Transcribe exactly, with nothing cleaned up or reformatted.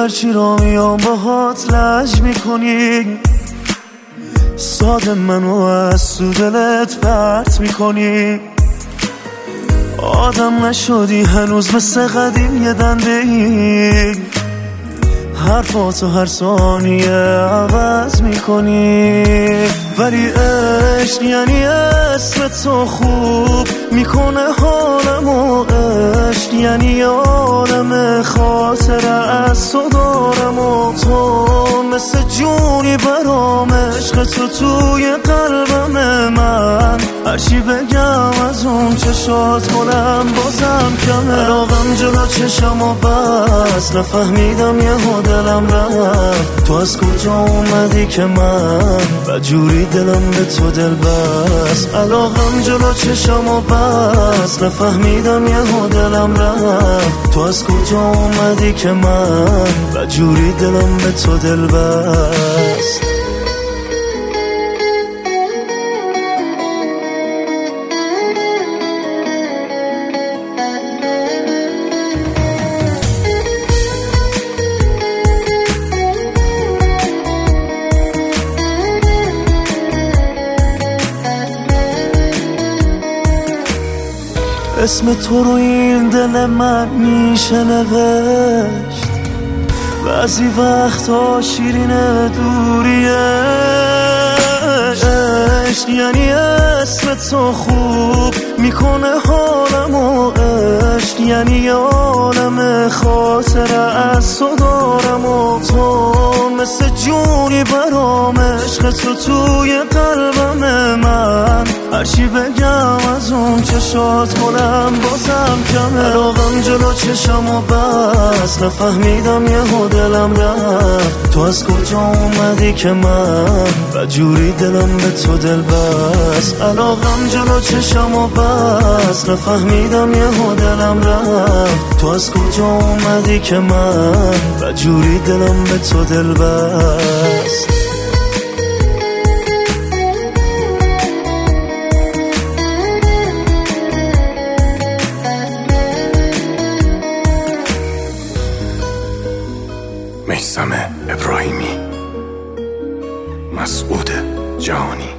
هرچی را میام باهات لج میکنی، ساده منو از تو دلت پرت میکنی. آدم نشدی هنوز مثل قدیم یه دنده ای، حرفاتو هر ثانیه عوض میکنی. ولی عشق یعنی اسم تو خوب میکنه حالمو، عشق یعنی عالم خاطره از تو دارم و تو مثل جونی برام، عشق تو توی قلبم من. هرچی بگم از اون چشات کنم بازم کمه. عراقم جلو چشم و بس، نفهمیدم یه دلم رفت. تو از کجا اومدی که من بجوری دلم به تو دل بس. عراقم جلو چشم و بس، نفهمیدم یه دلم رفت. تو از کجا اومدی که من بجوری دلم به تو دل بس. اسم تو رو این دل من میشه نوشت، بعضی وقتا شیرین دوریه. عشق یعنی اسم تو خوب میکنه حالمو، عشق یعنی عالم خاطره از تو دارم و تو مثل جونی برام، عشق تو توی قلبم من. هرچی بگم از اون چشات کنم بازم کمه. عراقم جلو چشم و بس، نفهمیدم یه دلم رفت. تو از کجا اومدی که من بجوری دلم به تو دل بس. عراقم جلو چشم و بس، نفهمیدم یه دلم رفت. تو از کجا اومدی که من بجوری دلم به تو دل بس. میثم ابراهیمی، مسعود جهانی.